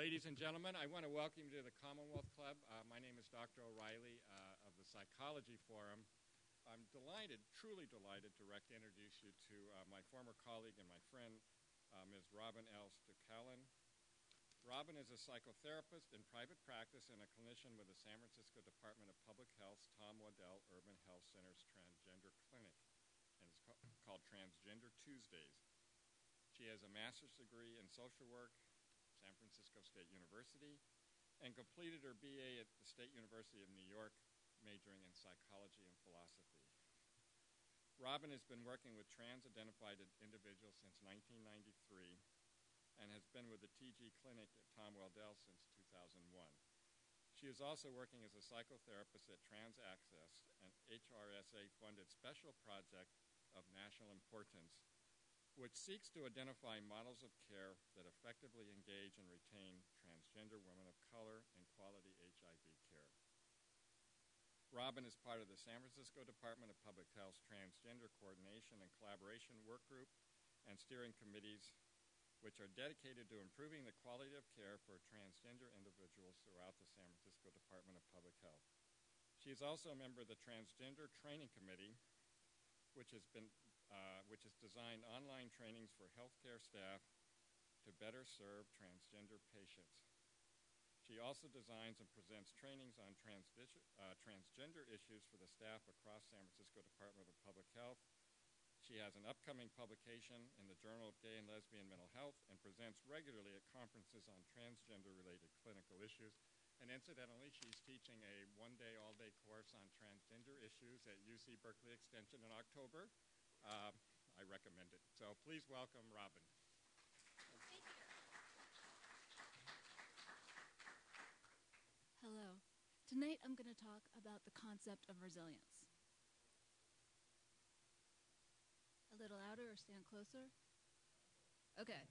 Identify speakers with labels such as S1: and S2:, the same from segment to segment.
S1: Ladies and gentlemen, I want to welcome you to the Commonwealth Club. My name is Dr. O'Reilly of the Psychology Forum. I'm delighted, truly delighted, to introduce you to my former colleague and my friend, Ms. Robin L. Stucalin. Robin is a psychotherapist in private practice and a clinician with the San Francisco Department of Public Health's Tom Waddell Urban Health Center's Transgender Clinic, and it's called Transgender Tuesdays. She has a master's degree in social work, San Francisco State University, and completed her BA at the State University of New York, majoring in psychology and philosophy. Robin has been working with trans-identified individuals since 1993 and has been with the TG Clinic at Tom Waddell since 2001. She is also working as a psychotherapist at Trans Access, an HRSA-funded special project of national importance, which seeks to identify models of care that effectively engage and retain transgender women of color in quality HIV care. Robin is part of the San Francisco Department of Public Health's Transgender Coordination and Collaboration Work Group and steering committees, which are dedicated to improving the quality of care for transgender individuals throughout the San Francisco Department of Public Health. She is also a member of the Transgender Training Committee, which has designed online trainings for healthcare staff to better serve transgender patients. She also designs and presents trainings on transgender issues for the staff across San Francisco Department of Public Health. She has an upcoming publication in the Journal of Gay and Lesbian Mental Health and presents regularly at conferences on transgender-related clinical issues. And incidentally, she's teaching a one-day, all-day course on transgender issues at UC Berkeley Extension in October. I recommend it. So please welcome Robin.
S2: Thank you. Hello. Tonight I'm going to talk about the concept of resilience. A little louder or stand closer? Okay.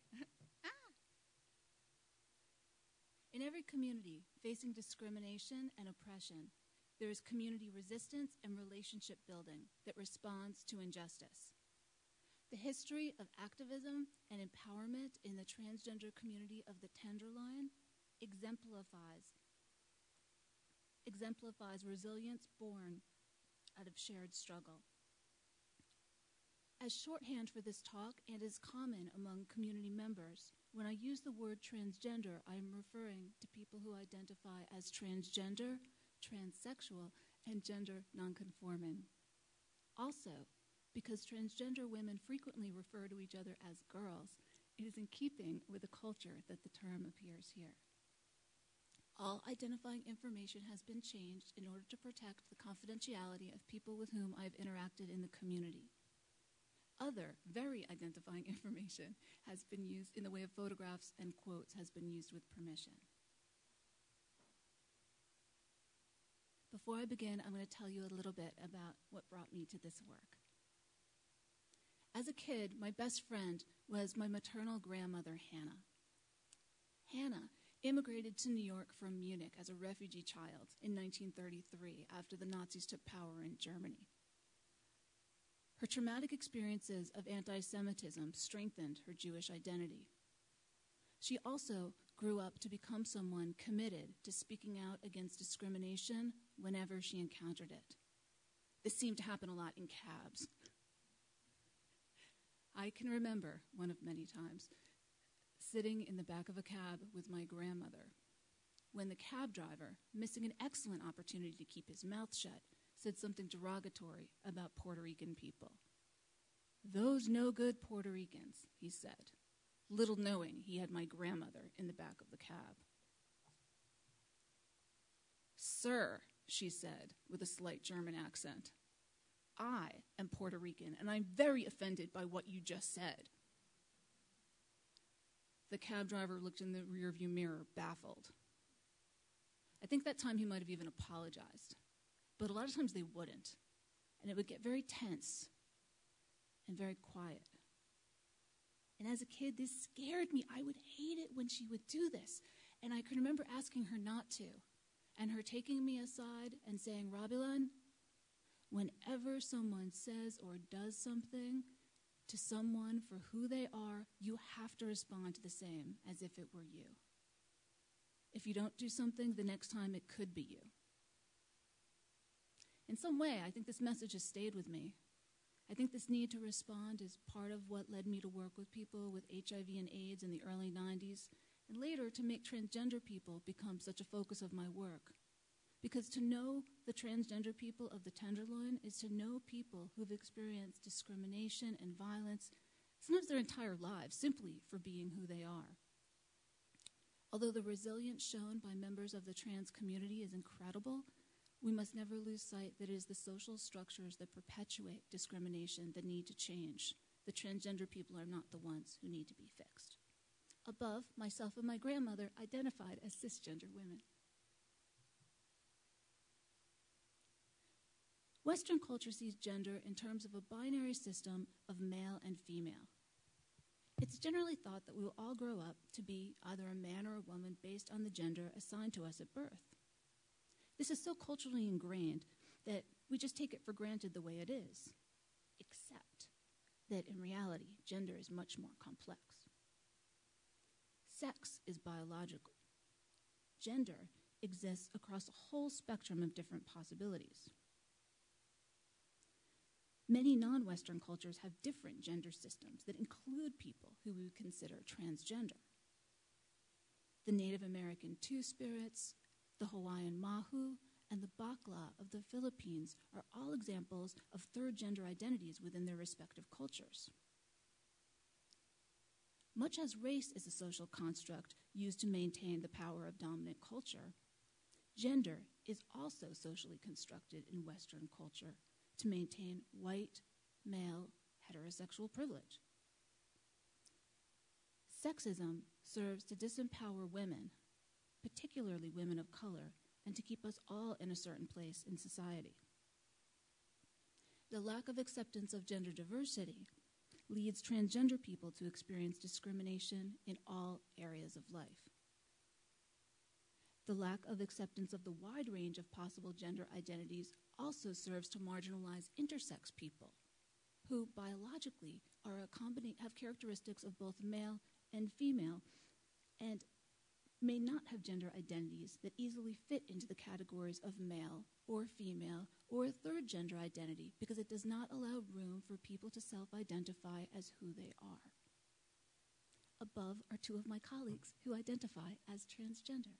S2: In every community facing discrimination and oppression, there is community resistance and relationship building that responds to injustice. The history of activism and empowerment in the transgender community of the Tenderloin exemplifies resilience born out of shared struggle. As shorthand for this talk, and as common among community members, when I use the word transgender, I am referring to people who identify as transgender, transsexual, and gender nonconforming. Also, because transgender women frequently refer to each other as girls, it is in keeping with the culture that the term appears here. All identifying information has been changed in order to protect the confidentiality of people with whom I have interacted in the community. Other, very identifying information has been used in the way of photographs and quotes has been used with permission. Before I begin, I'm going to tell you a little bit about what brought me to this work. As a kid, my best friend was my maternal grandmother, Hannah. Hannah immigrated to New York from Munich as a refugee child in 1933 after the Nazis took power in Germany. Her traumatic experiences of anti-Semitism strengthened her Jewish identity. She also grew up to become someone committed to speaking out against discrimination whenever she encountered it. This seemed to happen a lot in cabs. I can remember one of many times sitting in the back of a cab with my grandmother when the cab driver, missing an excellent opportunity to keep his mouth shut, said something derogatory about Puerto Rican people. "Those no good Puerto Ricans," he said, little knowing he had my grandmother in the back of the cab. "Sir," she said with a slight German accent, "I am Puerto Rican, and I'm very offended by what you just said." The cab driver looked in the rearview mirror, baffled. I think that time he might have even apologized. But a lot of times they wouldn't. And it would get very tense and very quiet. And as a kid, this scared me. I would hate it when she would do this. And I can remember asking her not to, and her taking me aside and saying, "Robilan, whenever someone says or does something to someone for who they are, you have to respond the same as if it were you." If you don't do something, the next time it could be you. In some way, I think this message has stayed with me. I think this need to respond is part of what led me to work with people with HIV and AIDS in the early 90s, and later to make transgender people become such a focus of my work. Because to know the transgender people of the Tenderloin is to know people who've experienced discrimination and violence, sometimes their entire lives, simply for being who they are. Although the resilience shown by members of the trans community is incredible, we must never lose sight that it is the social structures that perpetuate discrimination that need to change. The transgender people are not the ones who need to be fixed. Above, myself and my grandmother identified as cisgender women. Western culture sees gender in terms of a binary system of male and female. It's generally thought that we will all grow up to be either a man or a woman based on the gender assigned to us at birth. This is so culturally ingrained that we just take it for granted the way it is, except that in reality, gender is much more complex. Sex is biological. Gender exists across a whole spectrum of different possibilities. Many non-Western cultures have different gender systems that include people who we would consider transgender. The Native American Two-Spirits, the Hawaiian Mahu, and the Bakla of the Philippines are all examples of third gender identities within their respective cultures. Much as race is a social construct used to maintain the power of dominant culture, gender is also socially constructed in Western culture to maintain white, male, heterosexual privilege. Sexism serves to disempower women, particularly women of color, and to keep us all in a certain place in society. The lack of acceptance of gender diversity leads transgender people to experience discrimination in all areas of life. The lack of acceptance of the wide range of possible gender identities also serves to marginalize intersex people, who biologically have characteristics of both male and female, and may not have gender identities that easily fit into the categories of male or female or a third gender identity because it does not allow room for people to self-identify as who they are. Above are two of my colleagues who identify as transgender.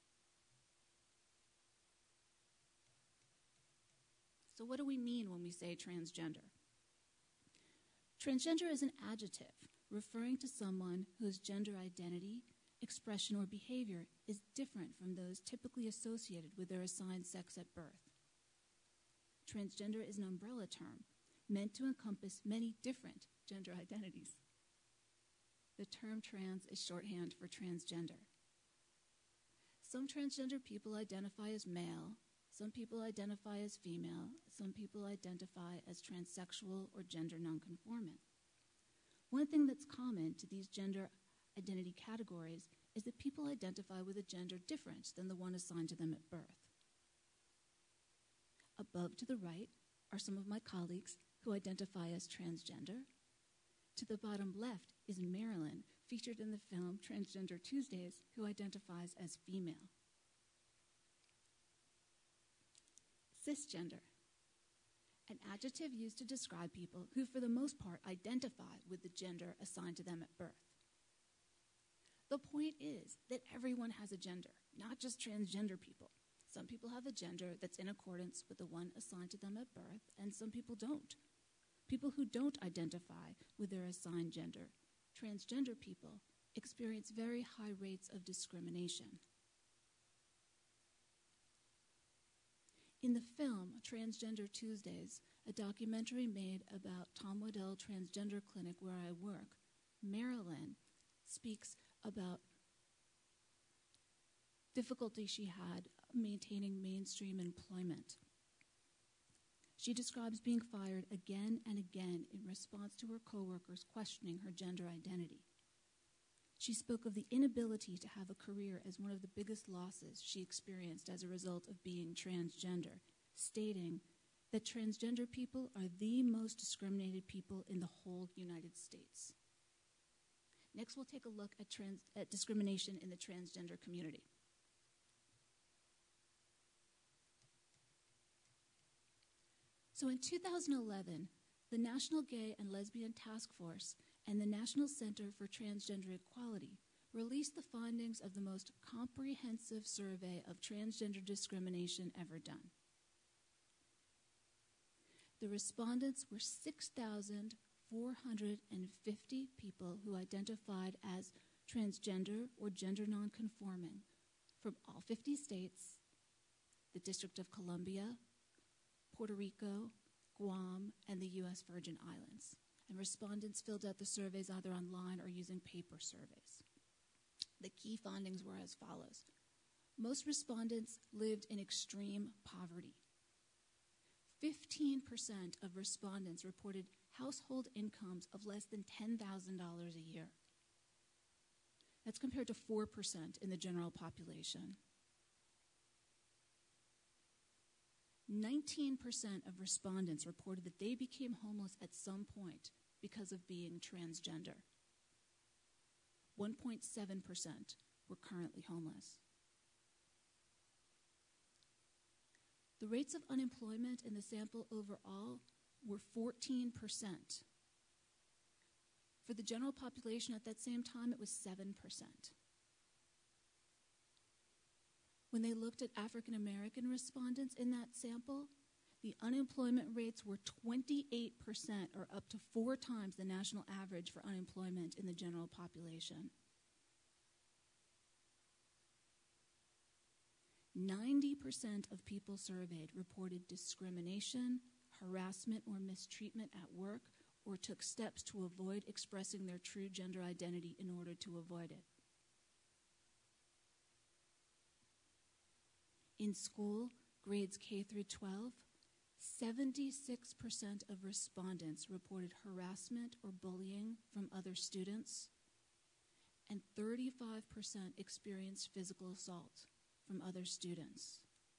S2: So what do we mean when we say transgender? Transgender is an adjective referring to someone whose gender identity, expression, or behavior is different from those typically associated with their assigned sex at birth. Transgender is an umbrella term meant to encompass many different gender identities. The term trans is shorthand for transgender. Some transgender people identify as male, some people identify as female, some people identify as transsexual or gender nonconforming. One thing that's common to these gender identity categories is that people identify with a gender different than the one assigned to them at birth. Above to the right are some of my colleagues who identify as transgender. To the bottom left is Marilyn, featured in the film Transgender Tuesdays, who identifies as female. Cisgender, an adjective used to describe people who, for the most part, identify with the gender assigned to them at birth. The point is that everyone has a gender, not just transgender people. Some people have a gender that's in accordance with the one assigned to them at birth, and some people don't. People who don't identify with their assigned gender, transgender people, experience very high rates of discrimination. In the film Transgender Tuesdays, a documentary made about Tom Waddell Transgender Clinic where I work, Marilyn speaks about difficulty she had maintaining mainstream employment. She describes being fired again and again in response to her coworkers questioning her gender identity. She spoke of the inability to have a career as one of the biggest losses she experienced as a result of being transgender, stating that transgender people are the most discriminated people in the whole United States. Next, we'll take a look at discrimination in the transgender community. So in 2011, the National Gay and Lesbian Task Force and the National Center for Transgender Equality released the findings of the most comprehensive survey of transgender discrimination ever done. The respondents were 6,450 people who identified as transgender or gender nonconforming from all 50 states, the District of Columbia, Puerto Rico, Guam, and the U.S. Virgin Islands. And respondents filled out the surveys either online or using paper surveys. The key findings were as follows. Most respondents lived in extreme poverty. 15% of respondents reported household incomes of less than $10,000 a year. That's compared to 4% in the general population. 19% of respondents reported that they became homeless at some point because of being transgender. 1.7% were currently homeless. The rates of unemployment in the sample overall were 14%. For the general population at that same time, it was 7%. When they looked at African American respondents in that sample, the unemployment rates were 28%, or up to 4 times the national average for unemployment in the general population. 90% of people surveyed reported discrimination, harassment, or mistreatment at work, or took steps to avoid expressing their true gender identity in order to avoid it. In school, grades K through 12, 76% of respondents reported harassment or bullying from other students, and 35% experienced physical assault from other students.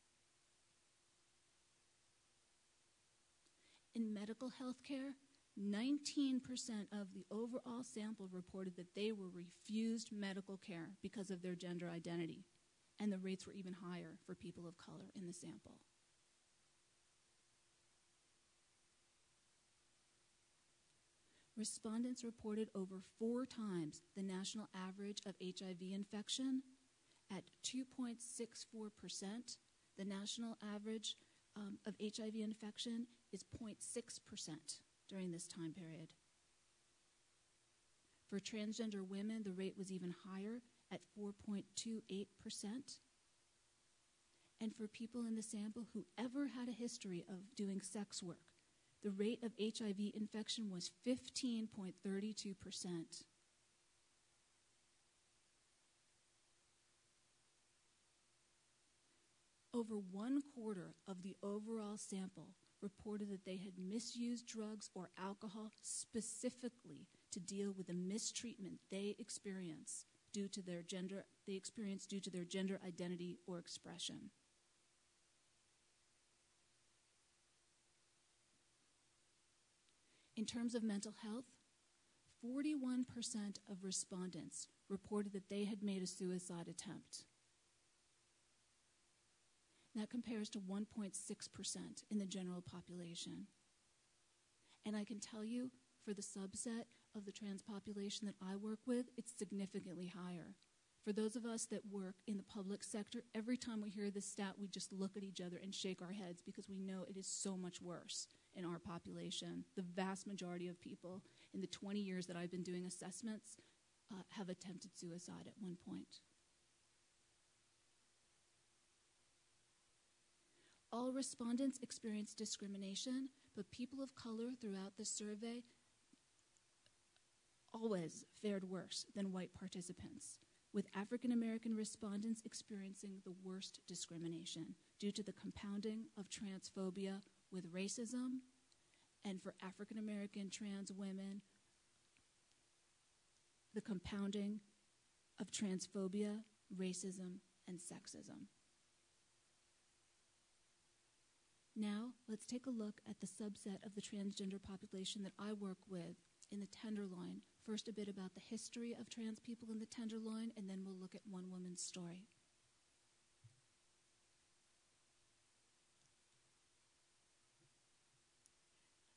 S2: In medical health care, 19% of the overall sample reported that they were refused medical care because of their gender identity, and the rates were even higher for people of color in the sample. Respondents reported over 4 times the national average of HIV infection at 2.64%. The national average of HIV infection is 0.6% during this time period. For transgender women, the rate was even higher at 4.28%. And for people in the sample who ever had a history of doing sex work, the rate of HIV infection was 15.32%. Over 1/4 of the overall sample reported that they had misused drugs or alcohol specifically to deal with the mistreatment they experienced due to their gender identity or expression. In terms of mental health, 41% of respondents reported that they had made a suicide attempt. That compares to 1.6% in the general population. And I can tell you, for the subset of the trans population that I work with, it's significantly higher. For those of us that work in the public sector, every time we hear this stat, we just look at each other and shake our heads because we know it is so much worse in our population. The vast majority of people in the 20 years that I've been doing assessments have attempted suicide at one point. All respondents experienced discrimination, but people of color throughout the survey always fared worse than white participants, with African American respondents experiencing the worst discrimination due to the compounding of transphobia with racism, and for African American trans women, the compounding of transphobia, racism, and sexism. Now, let's take a look at the subset of the transgender population that I work with in the Tenderloin. First, a bit about the history of trans people in the Tenderloin, and then we'll look at one woman's story.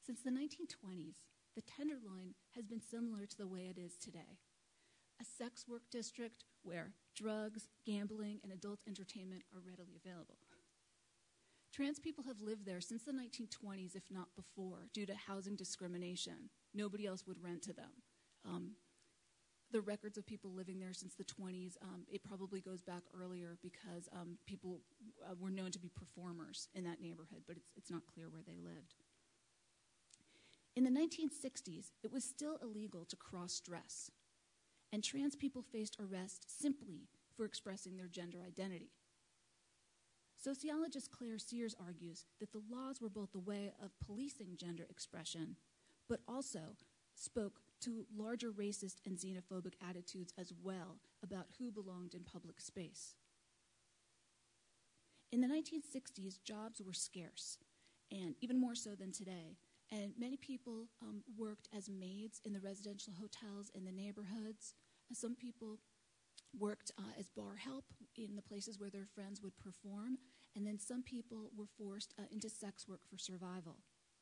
S2: Since the 1920s, the Tenderloin has been similar to the way it is today. A sex work district where drugs, gambling, and adult entertainment are readily available. Trans people have lived there since the 1920s, if not before, due to housing discrimination. Nobody else would rent to them. The records of people living there since the 20s, it probably goes back earlier because people were known to be performers in that neighborhood, but it's not clear where they lived. In the 1960s, it was still illegal to cross-dress, and trans people faced arrest simply for expressing their gender identity. Sociologist Claire Sears argues that the laws were both a way of policing gender expression, but also spoke to larger racist and xenophobic attitudes as well about who belonged in public space. In the 1960s, jobs were scarce, and even more so than today, and many people worked as maids in the residential hotels in the neighborhoods. Some people worked as bar help in the places where their friends would perform, and then some people were forced into sex work for survival.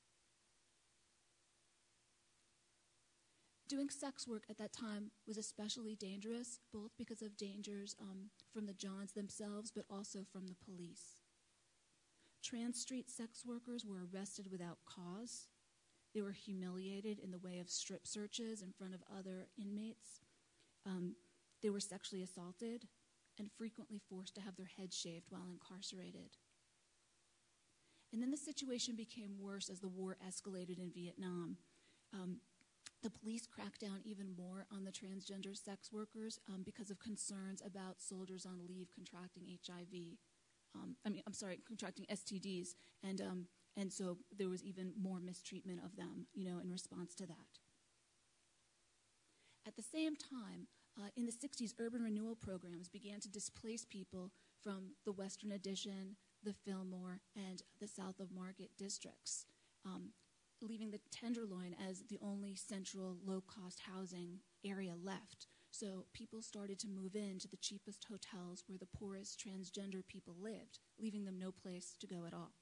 S2: Doing sex work at that time was especially dangerous, both because of dangers from the Johns themselves, but also from the police. Trans street sex workers were arrested without cause. They were humiliated in the way of strip searches in front of other inmates. They were sexually assaulted and frequently forced to have their heads shaved while incarcerated. And then the situation became worse as the war escalated in Vietnam. The police cracked down even more on the transgender sex workers because of concerns about soldiers on leave contracting HIV. Contracting STDs, and so there was even more mistreatment of them, in response to that. At the same time, in the 60s, urban renewal programs began to displace people from the Western Addition, the Fillmore, and the South of Market districts, leaving the Tenderloin as the only central low-cost housing area left. So people started to move into the cheapest hotels where the poorest transgender people lived, leaving them no place to go at all.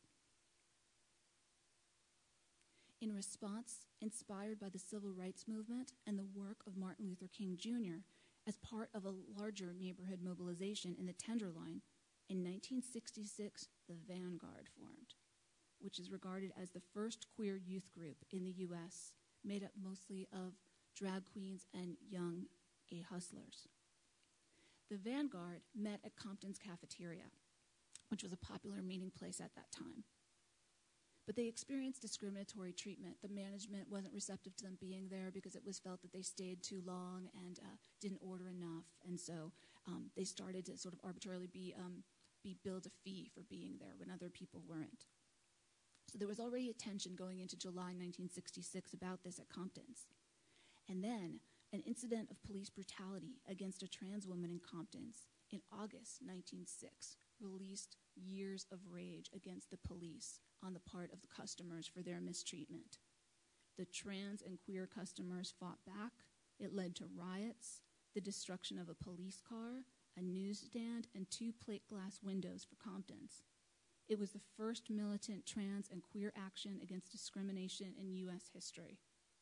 S2: In response, inspired by the civil rights movement and the work of Martin Luther King Jr., as part of a larger neighborhood mobilization in the Tenderloin, in 1966, the Vanguard formed, which is regarded as the first queer youth group in the U.S., made up mostly of drag queens and young gay hustlers. The Vanguard met at Compton's Cafeteria, which was a popular meeting place at that time. But they experienced discriminatory treatment. The management wasn't receptive to them being there because it was felt that they stayed too long and didn't order enough. And so they started to sort of arbitrarily be billed a fee for being there when other people weren't. So there was already a tension going into July 1966 about this at Compton's. And then an incident of police brutality against a trans woman in Compton's in August 1906 released years of rage against the police on the part of the customers for their mistreatment. The trans and queer customers fought back. It led to riots, the destruction of a police car, a newsstand, and 2 plate glass windows for Compton's. It was the first militant trans and queer action against discrimination in U.S. history.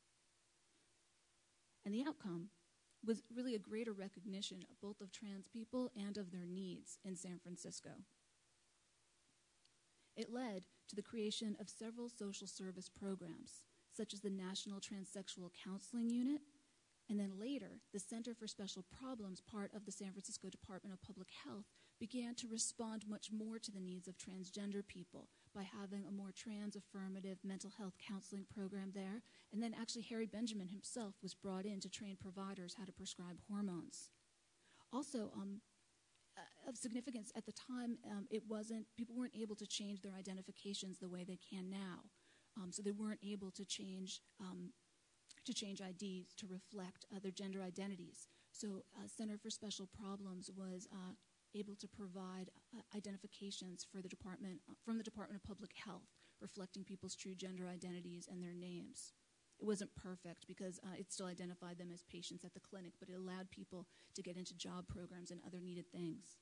S2: And the outcome was really a greater recognition both of trans people and of their needs in San Francisco. It led to the creation of several social service programs, such as the National Transsexual Counseling Unit, and then later, the Center for Special Problems, part of the San Francisco Department of Public Health, began to respond much more to the needs of transgender people by having a more trans-affirmative mental health counseling program there. And then actually Harry Benjamin himself was brought in to train providers how to prescribe hormones. Also, of significance at the time, people weren't able to change their identifications the way they can now. So they weren't able to change IDs to reflect their gender identities. So Center for Special Problems was able to provide identifications for from the Department of Public Health, reflecting people's true gender identities and their names. It wasn't perfect because it still identified them as patients at the clinic, but it allowed people to get into job programs and other needed things.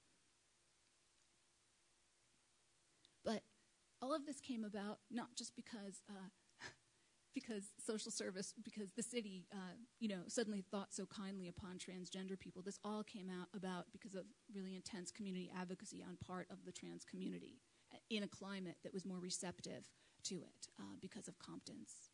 S2: But all of this came about not just because because social service, because the city, suddenly thought so kindly upon transgender people. This all came about because of really intense community advocacy on part of the trans community in a climate that was more receptive to it because of Compton's.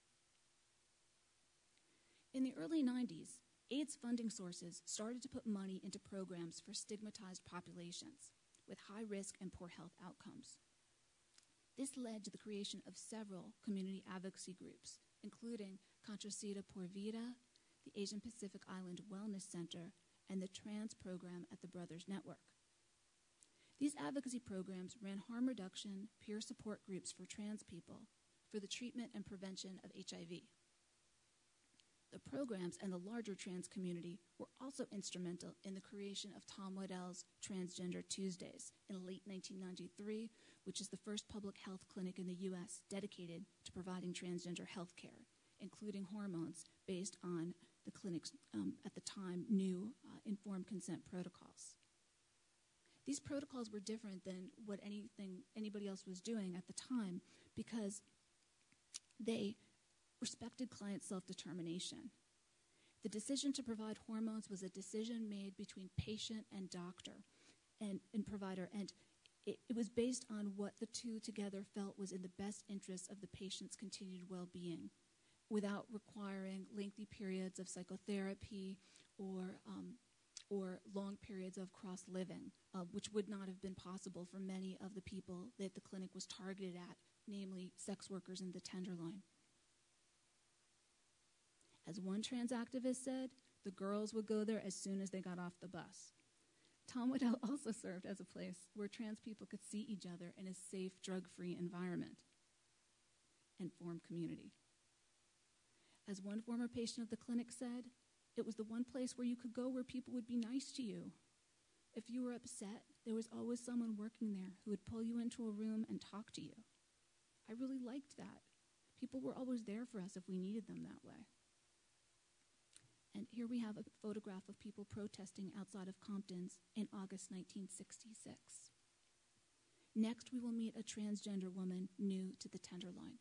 S2: In the early 90s, AIDS funding sources started to put money into programs for stigmatized populations with high risk and poor health outcomes. This led to the creation of several community advocacy groups, including Contracita por Vida, the Asian Pacific Island Wellness Center, and the Trans Program at the Brothers Network. These advocacy programs ran harm reduction, peer support groups for trans people for the treatment and prevention of HIV. The programs and the larger trans community were also instrumental in the creation of Tom Waddell's Transgender Tuesdays in late 1993, which is the first public health clinic in the U.S. dedicated to providing transgender health care, including hormones based on the clinic's, at the time, new informed consent protocols. These protocols were different than what anybody else was doing at the time because they respected client self-determination. The decision to provide hormones was a decision made between patient and doctor and provider, and it was based on what the two together felt was in the best interest of the patient's continued well-being without requiring lengthy periods of psychotherapy or long periods of cross-living, which would not have been possible for many of the people that the clinic was targeted at, namely sex workers in the Tenderloin. As one trans activist said, the girls would go there as soon as they got off the bus. Tom Waddell also served as a place where trans people could see each other in a safe, drug-free environment and form community. As one former patient of the clinic said, it was the one place where you could go where people would be nice to you. If you were upset, there was always someone working there who would pull you into a room and talk to you. I really liked that. People were always there for us if we needed them that way. And here we have a photograph of people protesting outside of Compton's in August 1966. Next, we will meet a transgender woman new to the Tenderloin.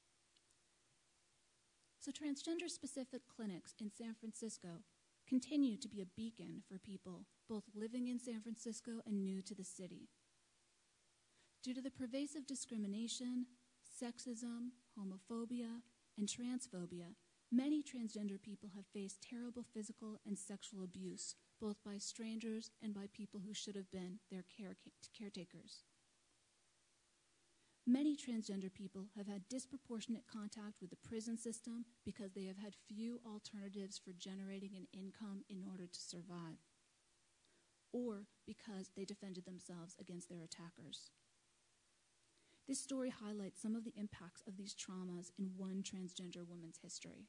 S2: So transgender-specific clinics in San Francisco continue to be a beacon for people both living in San Francisco and new to the city. Due to the pervasive discrimination, sexism, homophobia, and transphobia, many transgender people have faced terrible physical and sexual abuse, both by strangers and by people who should have been their caretakers. Many transgender people have had disproportionate contact with the prison system because they have had few alternatives for generating an income in order to survive, or because they defended themselves against their attackers. This story highlights some of the impacts of these traumas in one transgender woman's history.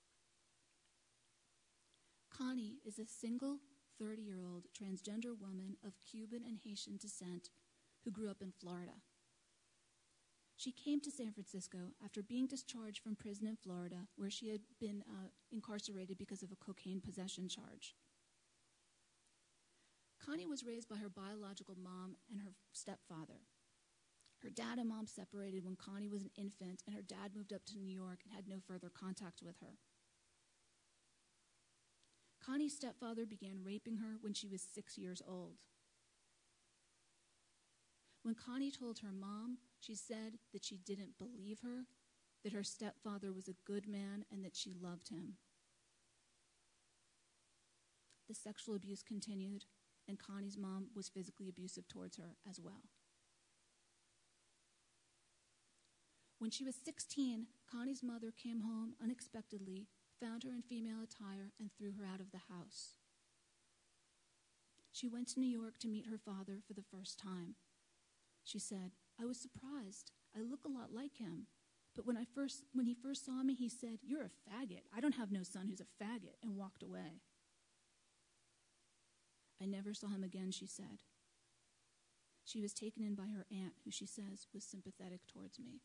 S2: Connie is a single 30-year-old transgender woman of Cuban and Haitian descent who grew up in Florida. She came to San Francisco after being discharged from prison in Florida, where she had been incarcerated because of a cocaine possession charge. Connie was raised by her biological mom and her stepfather. Her dad and mom separated when Connie was an infant, and her dad moved up to New York and had no further contact with her. Connie's stepfather began raping her when she was 6 years old. When Connie told her mom, she said that she didn't believe her, that her stepfather was a good man, and that she loved him. The sexual abuse continued, and Connie's mom was physically abusive towards her as well. When she was 16, Connie's mother came home unexpectedly, found her in female attire, and threw her out of the house. She went to New York to meet her father for the first time. She said, "I was surprised. I look a lot like him. But when he first saw me, he said, 'You're a faggot. I don't have no son who's a faggot,' and walked away. I never saw him again," she said. She was taken in by her aunt, who she says was sympathetic towards me.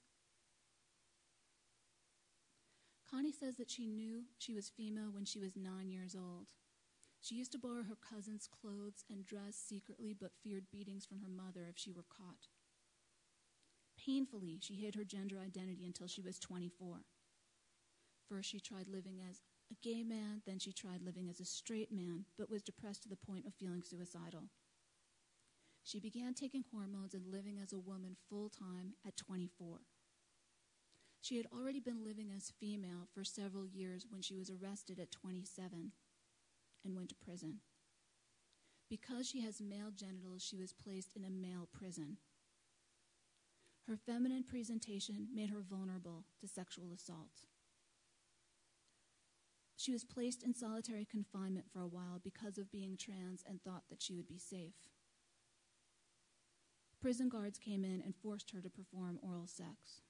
S2: Connie says that she knew she was female when she was 9 years old. She used to borrow her cousin's clothes and dress secretly, but feared beatings from her mother if she were caught. Painfully, she hid her gender identity until she was 24. First, she tried living as a gay man, then she tried living as a straight man, but was depressed to the point of feeling suicidal. She began taking hormones and living as a woman full-time at 24. She had already been living as female for several years when she was arrested at 27 and went to prison. Because she has male genitals, she was placed in a male prison. Her feminine presentation made her vulnerable to sexual assault. She was placed in solitary confinement for a while because of being trans and thought that she would be safe. Prison guards came in and forced her to perform oral sex.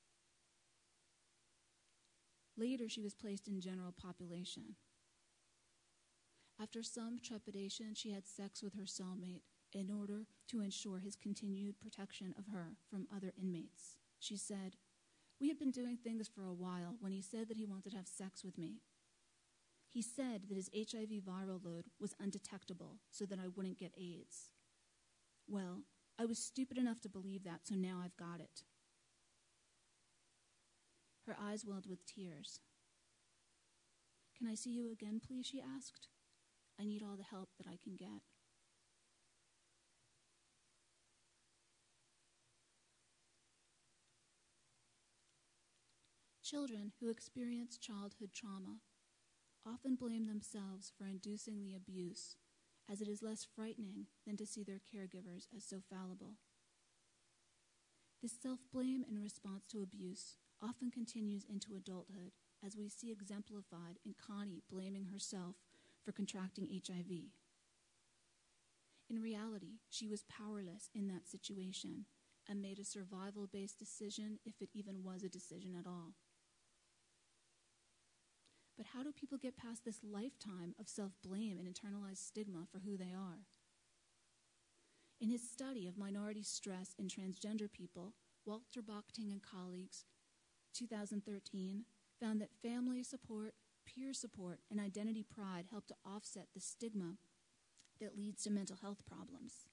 S2: Later, she was placed in general population. After some trepidation, she had sex with her cellmate in order to ensure his continued protection of her from other inmates. She said, "We had been doing things for a while when he said that he wanted to have sex with me. He said that his HIV viral load was undetectable so that I wouldn't get AIDS. Well, I was stupid enough to believe that, so now I've got it." Her eyes welled with tears. "Can I see you again, please?" she asked. "I need all the help that I can get." Children who experience childhood trauma often blame themselves for inducing the abuse, as it is less frightening than to see their caregivers as so fallible. This self-blame in response to abuse often continues into adulthood, as we see exemplified in Connie blaming herself for contracting HIV. In reality, she was powerless in that situation and made a survival-based decision, if it even was a decision at all. But how do people get past this lifetime of self-blame and internalized stigma for who they are? In his study of minority stress in transgender people, Walter Bakhting and colleagues, 2013, found that family support, peer support, and identity pride help to offset the stigma that leads to mental health problems.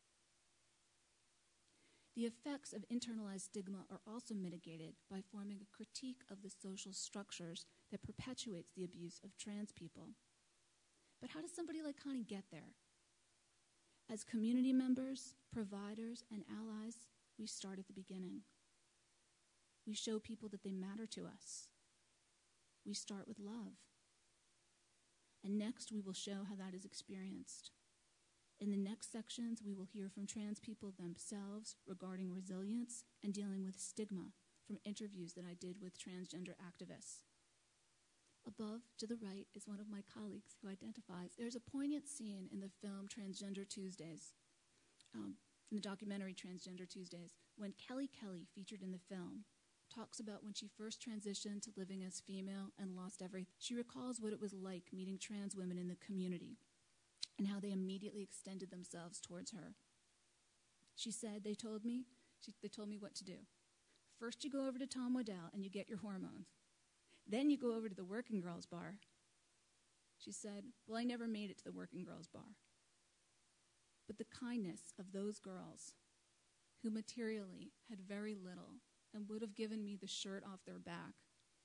S2: The effects of internalized stigma are also mitigated by forming a critique of the social structures that perpetuates the abuse of trans people. But how does somebody like Connie get there? As community members, providers, and allies, we start at the beginning. We show people that they matter to us. We start with love. And next, we will show how that is experienced. In the next sections, we will hear from trans people themselves regarding resilience and dealing with stigma from interviews that I did with transgender activists. Above, to the right, is one of my colleagues who identifies. There's a poignant scene in the film Transgender Tuesdays, in the documentary Transgender Tuesdays, when Kelly Kelly, featured in the film, talks about when she first transitioned to living as female and lost everything. She recalls what it was like meeting trans women in the community and how they immediately extended themselves towards her. She said, they told me what to do. First you go over to Tom Waddell and you get your hormones. Then you go over to the Working Girls Bar. She said, well, I never made it to the Working Girls Bar. But the kindness of those girls who materially had very little and would have given me the shirt off their back,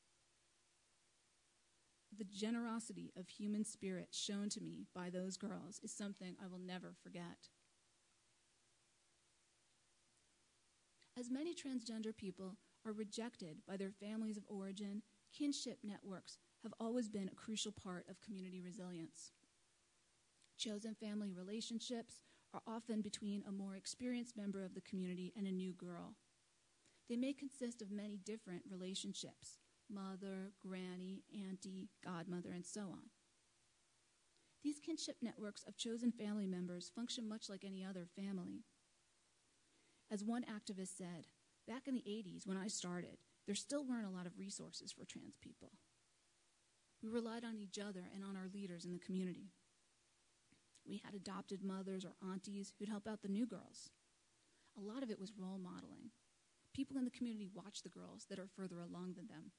S2: the generosity of human spirit shown to me by those girls is something I will never forget. As many transgender people are rejected by their families of origin, kinship networks have always been a crucial part of community resilience. Chosen family relationships are often between a more experienced member of the community and a new girl. They may consist of many different relationships: mother, granny, auntie, godmother, and so on. These kinship networks of chosen family members function much like any other family. As one activist said, back in the 80s when I started, there still weren't a lot of resources for trans people. We relied on each other and on our leaders in the community. We had adopted mothers or aunties who'd help out the new girls. A lot of it was role modeling. People in the community watch the girls that are further along than them.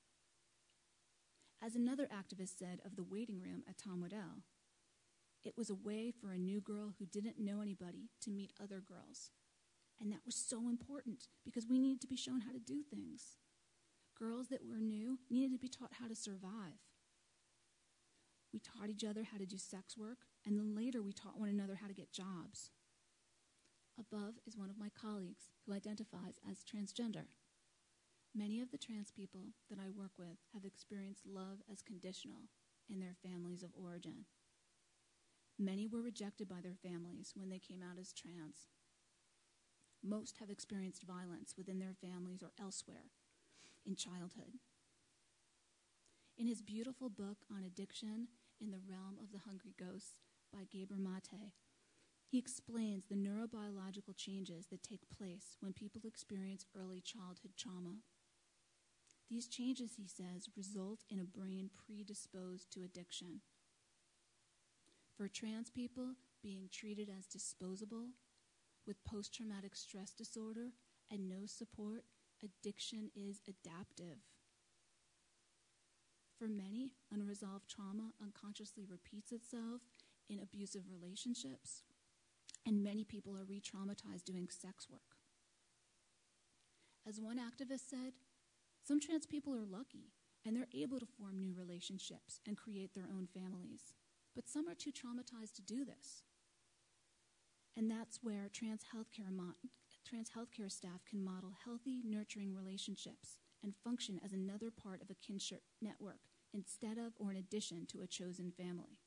S2: As another activist said of the waiting room at Tom Waddell, it was a way for a new girl who didn't know anybody to meet other girls. And that was so important because we needed to be shown how to do things. Girls that were new needed to be taught how to survive. We taught each other how to do sex work, and then later we taught one another how to get jobs. Above is one of my colleagues who identifies as transgender. Many of the trans people that I work with have experienced love as conditional in their families of origin. Many were rejected by their families when they came out as trans. Most have experienced violence within their families or elsewhere in childhood. In his beautiful book on addiction in the Realm of the Hungry Ghosts by Gabor Mate, he explains the neurobiological changes that take place when people experience early childhood trauma. These changes, he says, result in a brain predisposed to addiction. For trans people, being treated as disposable, with post-traumatic stress disorder and no support, addiction is adaptive. For many, unresolved trauma unconsciously repeats itself in abusive relationships, and many people are re-traumatized doing sex work. As one activist said, some trans people are lucky and they're able to form new relationships and create their own families, but some are too traumatized to do this. And that's where trans healthcare staff can model healthy, nurturing relationships and function as another part of a kinship network instead of or in addition to a chosen family.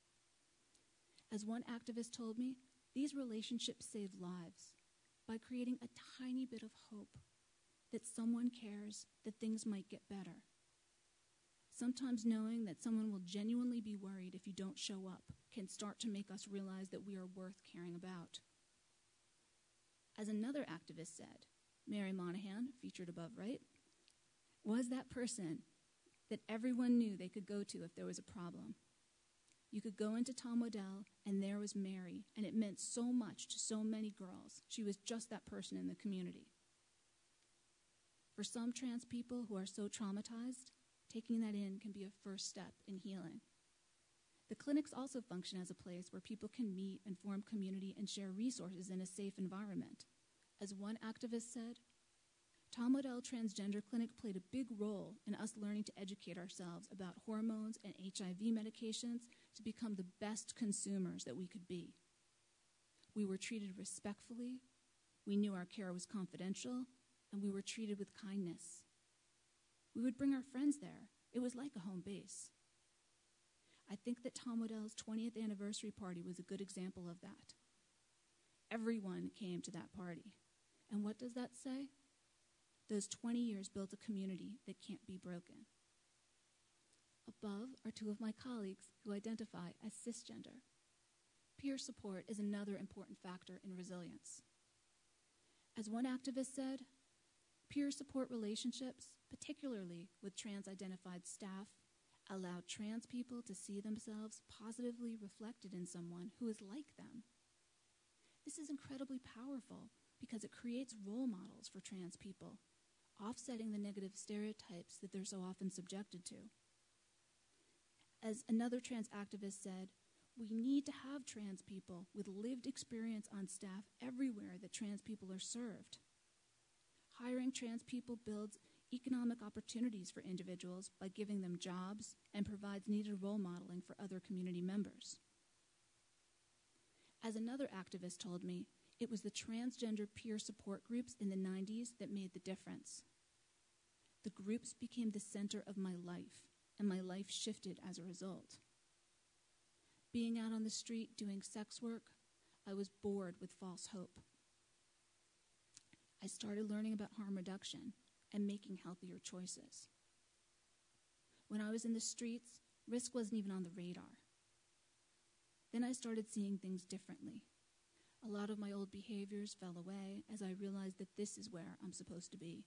S2: As one activist told me, these relationships save lives by creating a tiny bit of hope that someone cares, that things might get better. Sometimes knowing that someone will genuinely be worried if you don't show up can start to make us realize that we are worth caring about. As another activist said, Mary Monahan, featured above right, was that person that everyone knew they could go to if there was a problem. You could go into Tom Waddell, and there was Mary, and it meant so much to so many girls. She was just that person in the community. For some trans people who are so traumatized, taking that in can be a first step in healing. The clinics also function as a place where people can meet and form community and share resources in a safe environment. As one activist said, Tom Waddell Transgender Clinic played a big role in us learning to educate ourselves about hormones and HIV medications to become the best consumers that we could be. We were treated respectfully, we knew our care was confidential, and we were treated with kindness. We would bring our friends there. It was like a home base. I think that Tom Waddell's 20th anniversary party was a good example of that. Everyone came to that party. And what does that say? Those 20 years built a community that can't be broken. Above are two of my colleagues who identify as cisgender. Peer support is another important factor in resilience. As one activist said, peer support relationships, particularly with trans-identified staff, allow trans people to see themselves positively reflected in someone who is like them. This is incredibly powerful because it creates role models for trans people, offsetting the negative stereotypes that they're so often subjected to. As another trans activist said, we need to have trans people with lived experience on staff everywhere that trans people are served. Hiring trans people builds economic opportunities for individuals by giving them jobs and provides needed role modeling for other community members. As another activist told me, it was the transgender peer support groups in the 90s that made the difference. The groups became the center of my life, and my life shifted as a result. Being out on the street doing sex work, I was bored with false hope. I started learning about harm reduction and making healthier choices. When I was in the streets, risk wasn't even on the radar. Then I started seeing things differently. A lot of my old behaviors fell away as I realized that this is where I'm supposed to be.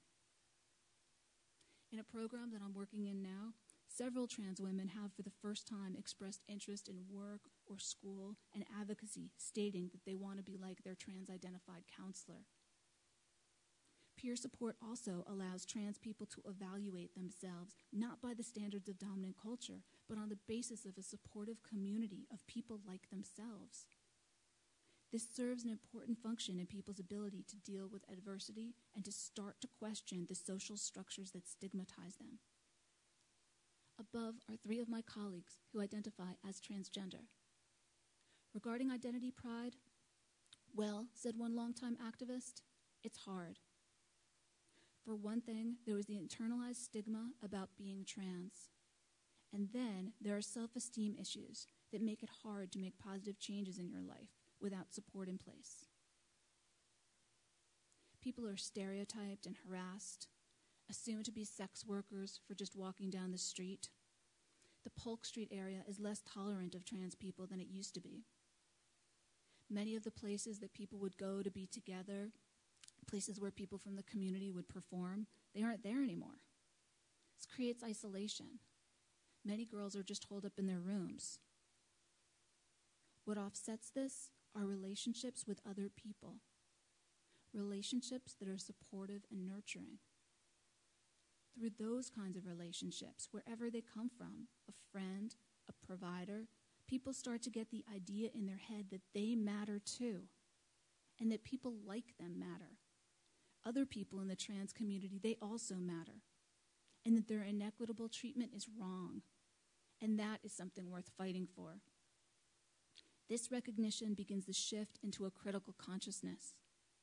S2: In a program that I'm working in now, several trans women have for the first time expressed interest in work or school and advocacy, stating that they want to be like their trans-identified counselor. Peer support also allows trans people to evaluate themselves not by the standards of dominant culture, but on the basis of a supportive community of people like themselves. This serves an important function in people's ability to deal with adversity and to start to question the social structures that stigmatize them. Above are three of my colleagues who identify as transgender. Regarding identity pride, well, said one longtime activist, it's hard. For one thing, there was the internalized stigma about being trans. And then there are self-esteem issues that make it hard to make positive changes in your life without support in place. People are stereotyped and harassed, assumed to be sex workers for just walking down the street. The Polk Street area is less tolerant of trans people than it used to be. Many of the places that people would go to be together, places where people from the community would perform, they aren't there anymore. This creates isolation. Many girls are just holed up in their rooms. What offsets this are relationships with other people, relationships that are supportive and nurturing. Through those kinds of relationships, wherever they come from, a friend, a provider, people start to get the idea in their head that they matter too, and that people like them matter. Other people in the trans community, they also matter, and that their inequitable treatment is wrong, and that is something worth fighting for. This recognition begins the shift into a critical consciousness.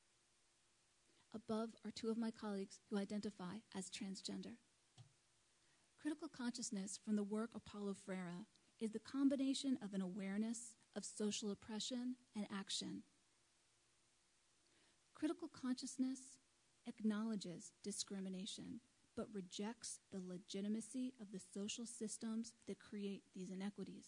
S2: Above are two of my colleagues who identify as transgender. Critical consciousness from the work of Paulo Freire is the combination of an awareness of social oppression and action. Critical consciousness acknowledges discrimination, but rejects the legitimacy of the social systems that create these inequities.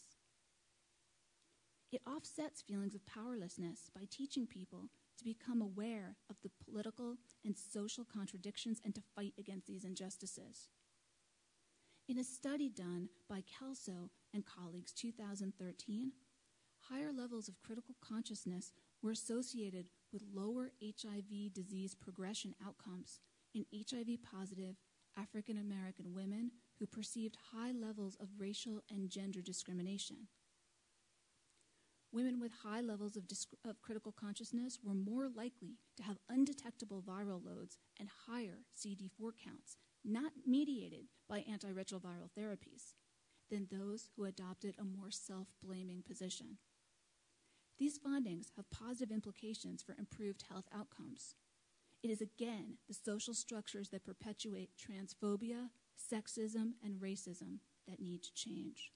S2: It offsets feelings of powerlessness by teaching people to become aware of the political and social contradictions and to fight against these injustices. In a study done by Kelso and colleagues 2013, higher levels of critical consciousness were associated with lower HIV disease progression outcomes in HIV-positive African American women who perceived high levels of racial and gender discrimination. Women with high levels of critical consciousness were more likely to have undetectable viral loads and higher CD4 counts, not mediated by antiretroviral therapies, than those who adopted a more self-blaming position. These findings have positive implications for improved health outcomes. It is again the social structures that perpetuate transphobia, sexism, and racism that need to change.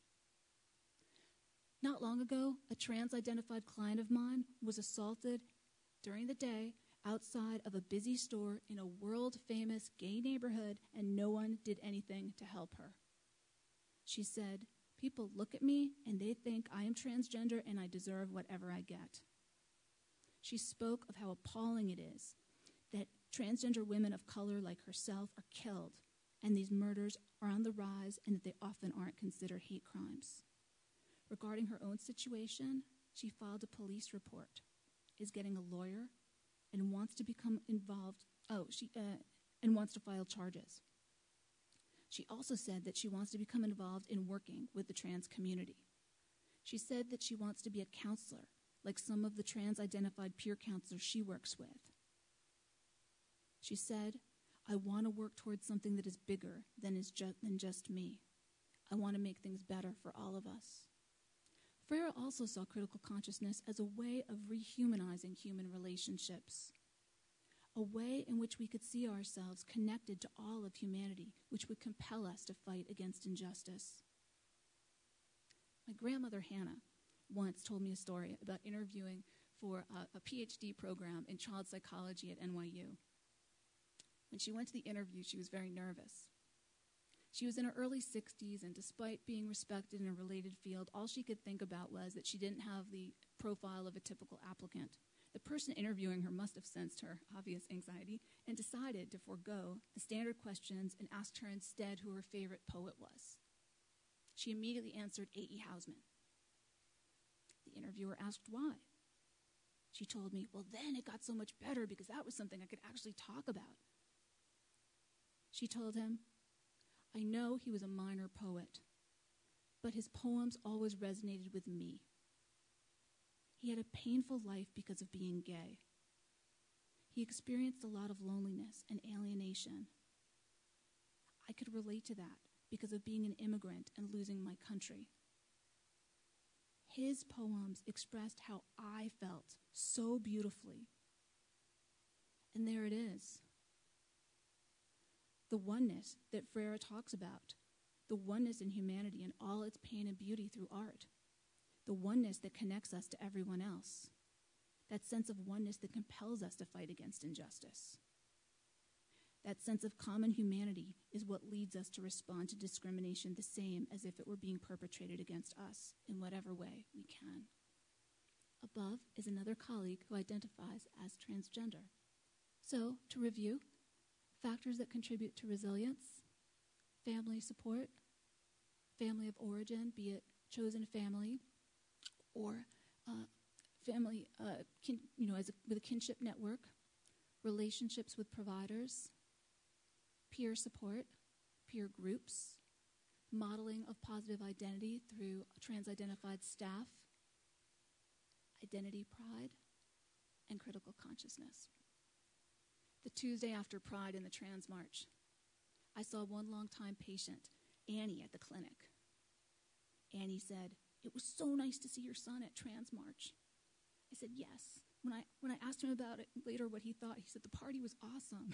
S2: Not long ago, a trans-identified client of mine was assaulted during the day outside of a busy store in a world-famous gay neighborhood, and no one did anything to help her. She said, "People look at me and they think I am transgender and I deserve whatever I get." She spoke of how appalling it is that transgender women of color like herself are killed, and these murders are on the rise, and that they often aren't considered hate crimes. Regarding her own situation, she filed a police report, is getting a lawyer, and wants to become involved. And wants to file charges. She also said that she wants to become involved in working with the trans community. She said that she wants to be a counselor, like some of the trans-identified peer counselors she works with. She said, "I want to work towards something that is bigger than just me. I want to make things better for all of us." Freire also saw critical consciousness as a way of rehumanizing human relationships, a way in which we could see ourselves connected to all of humanity, which would compel us to fight against injustice. My grandmother, Hannah, once told me a story about interviewing for a PhD program in child psychology at NYU. When she went to the interview, she was very nervous. She was in her early 60s, and despite being respected in a related field, all she could think about was that she didn't have the profile of a typical applicant. The person interviewing her must have sensed her obvious anxiety and decided to forego the standard questions and asked her instead who her favorite poet was. She immediately answered A.E. Housman. The interviewer asked why. She told me, "Well, then it got so much better because that was something I could actually talk about." She told him, "I know he was a minor poet, but his poems always resonated with me. He had a painful life because of being gay. He experienced a lot of loneliness and alienation. I could relate to that because of being an immigrant and losing my country. His poems expressed how I felt so beautifully. And there it is. The oneness that Freire talks about, the oneness in humanity and all its pain and beauty through art, the oneness that connects us to everyone else, that sense of oneness that compels us to fight against injustice. That sense of common humanity is what leads us to respond to discrimination the same as if it were being perpetrated against us in whatever way we can. Above is another colleague who identifies as transgender. So, to review, factors that contribute to resilience: family support, family of origin, be it chosen family or family, with a kinship network, relationships with providers, peer support, peer groups, modeling of positive identity through trans-identified staff, identity pride, and critical consciousness. The Tuesday after Pride in the Trans March, I saw one longtime patient, Annie, at the clinic. Annie said, "It was so nice to see your son at Trans March." I said, "Yes." When I asked him about it later, what he thought, he said, "The party was awesome."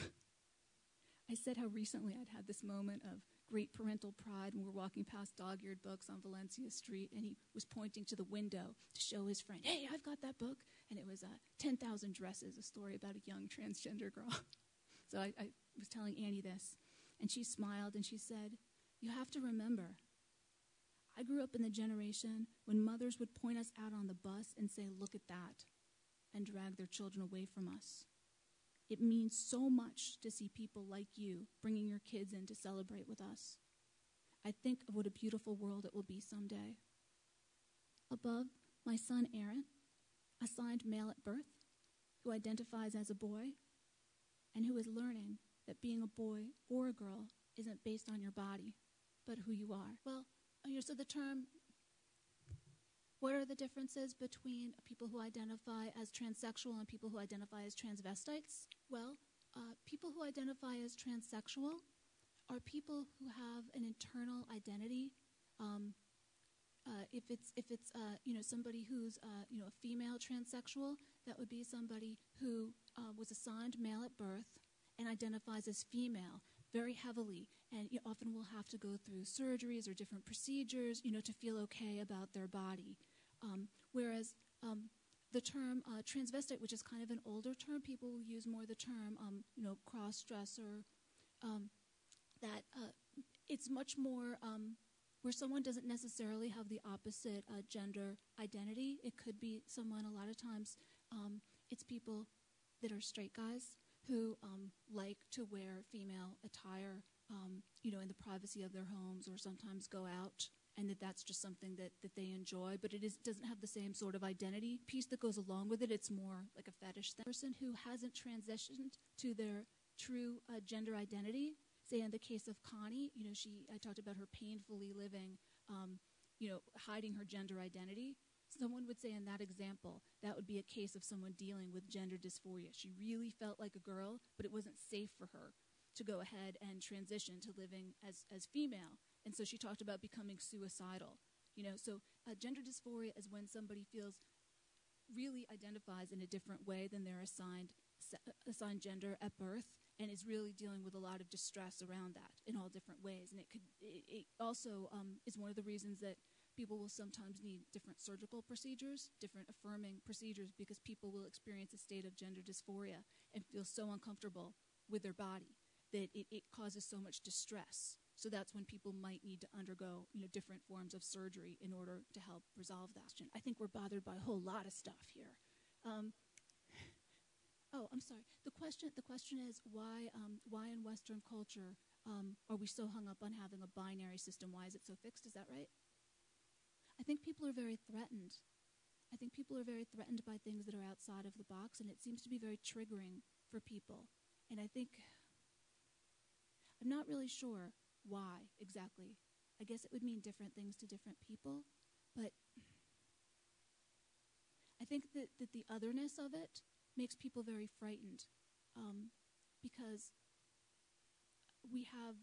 S2: I said how recently I'd had this moment of great parental pride when we were walking past dog-eared books on Valencia Street, and he was pointing to the window to show his friend, "Hey, I've got that book." And it was 10,000 Dresses, a story about a young transgender girl. So I was telling Annie this, and she smiled, and she said, "You have to remember, I grew up in the generation when mothers would point us out on the bus and say, 'Look at that,' and drag their children away from us. It means so much to see people like you bringing your kids in to celebrate with us. I think of what a beautiful world it will be someday." Above, my son Aaron, assigned male at birth, who identifies as a boy, and who is learning that being a boy or a girl isn't based on your body, but who you are. Well, so the term, what are the differences between people who identify as transsexual and people who identify as transvestites? Well, people who identify as transsexual are people who have an internal identity. If it's somebody who's a female transsexual, that would be somebody who was assigned male at birth and identifies as female very heavily, and often will have to go through surgeries or different procedures, to feel okay about their body. Whereas the term transvestite, which is kind of an older term, people will use more the term, cross-dresser, that it's much more where someone doesn't necessarily have the opposite gender identity. It could be someone, a lot of times, it's people that are straight guys who like to wear female attire, in the privacy of their homes, or sometimes go out, and that's just something that they enjoy, but doesn't have the same sort of identity piece that goes along with it. It's more like a fetish thing. A person who hasn't transitioned to their true gender identity, say in the case of Connie, I talked about her painfully living, hiding her gender identity. Someone would say in that example, that would be a case of someone dealing with gender dysphoria. She really felt like a girl, but it wasn't safe for her to go ahead and transition to living as female. And so she talked about becoming suicidal. So gender dysphoria is when somebody really identifies in a different way than their assigned gender at birth, and is really dealing with a lot of distress around that in all different ways. And it also is one of the reasons that people will sometimes need different surgical procedures, different affirming procedures, because people will experience a state of gender dysphoria and feel so uncomfortable with their body that it causes so much distress. So that's when people might need to undergo, different forms of surgery in order to help resolve that. I think we're bothered by a whole lot of stuff here. I'm sorry. The question is why in Western culture are we so hung up on having a binary system? Why is it so fixed? Is that right? I think people are very threatened. I think people are very threatened by things that are outside of the box, and it seems to be very triggering for people. And I think, I'm not really sure why exactly. I guess it would mean different things to different people, but I think think that the otherness of it makes people very frightened, because we have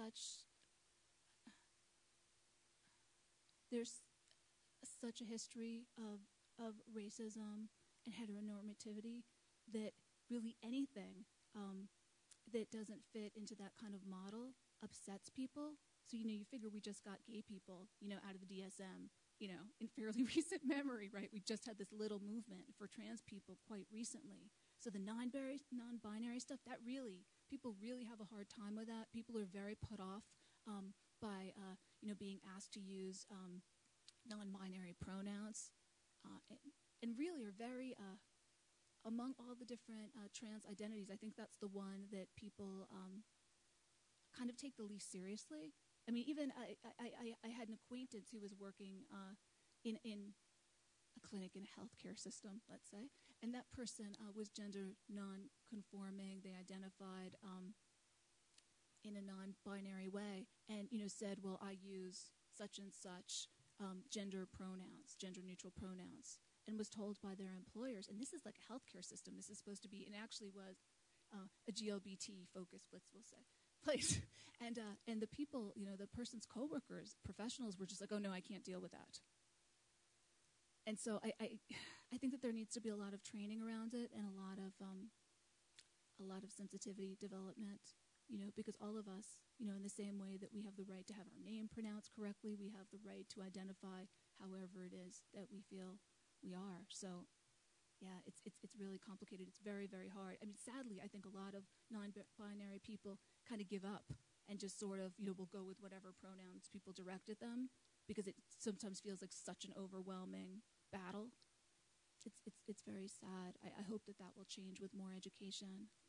S2: there's such a history of racism and heteronormativity that really anything that doesn't fit into that kind of model upsets people. So, you figure we just got gay people, out of the DSM, in fairly recent memory, right? We just had this little movement for trans people quite recently. So the non-binary stuff, people really have a hard time with that. People are very put off by, being asked to use non-binary pronouns, and really are very, among all the different trans identities, I think that's the one that people kind of take the least seriously. I mean, even I had an acquaintance who was working in a clinic in a healthcare system, let's say, and that person was gender non-conforming. They identified in a non-binary way, and said, "Well, I use such and such gender pronouns, gender-neutral pronouns," and was told by their employers. And this is like a healthcare system. This is supposed to be, and actually was a GLBT-focused, we'll say, place. And the people, the person's coworkers, professionals, were just like, "Oh no, I can't deal with that." And so I think that there needs to be a lot of training around it and a lot of sensitivity development, because all of us, in the same way that we have the right to have our name pronounced correctly, we have the right to identify however it is that we feel we are. So yeah, it's really complicated. It's very, very hard. I mean, sadly, I think a lot of non-binary people kind of give up and just sort of, will go with whatever pronouns people direct at them, because it sometimes feels like such an overwhelming battle. It's very sad. I hope that will change with more education.